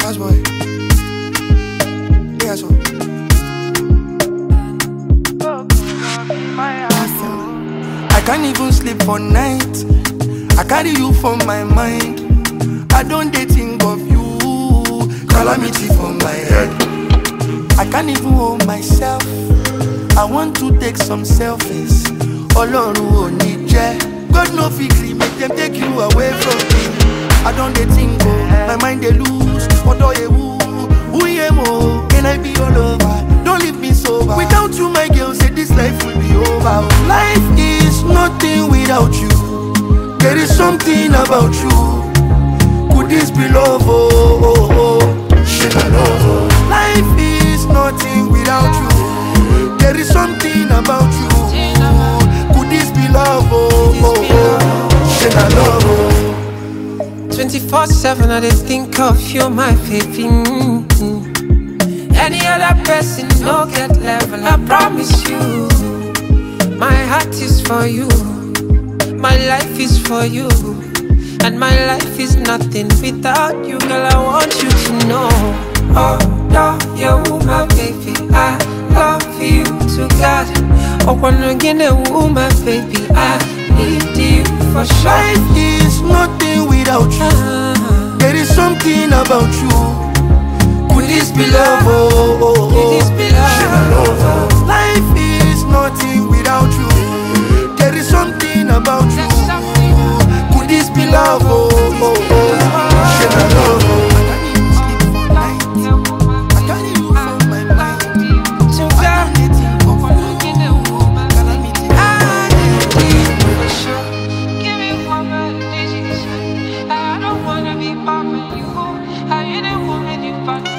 boy. Yeah, so. I can't even sleep for night. I carry you for my mind. I don't think of you. Calamity for my head. I can't even hold myself. I want to take some selfies. Ọlọ́run ò ní jẹ́. God no fit gree make them take you away from me. I don't think go, my mind they lose. What do you who am I? Can I be all over? Don't leave me sober. Without you, my girl, say this life will be over. Life is nothing without you. There is something about you. Could this be love? Oh, oh, oh. Shit, I love. Oh. Life is nothing without you. There is something about you. Could this be love? Oh, oh, oh. Shit, I love. Oh. 24/7, I just think of you, my baby. Any other person, no get level, I promise you. My heart is for you, my life is for you, and my life is nothing without you, girl. I want you to know. Oh, no, you're my baby. I love you to God. Oh, when again, my baby, I need you for sure. Life is nothing without you. There is something about you. Could this be love? Oh, oh, oh. Could this be love? Life is nothing without you. There is something about you. Could this be love? Oh, oh, oh. Shit, I love. I can't even sleep for night. I carry you for my mind. I don't think of you. Calamity. I need you for sure. Give me one more decision. I don't wanna be bothering you. I really want you, but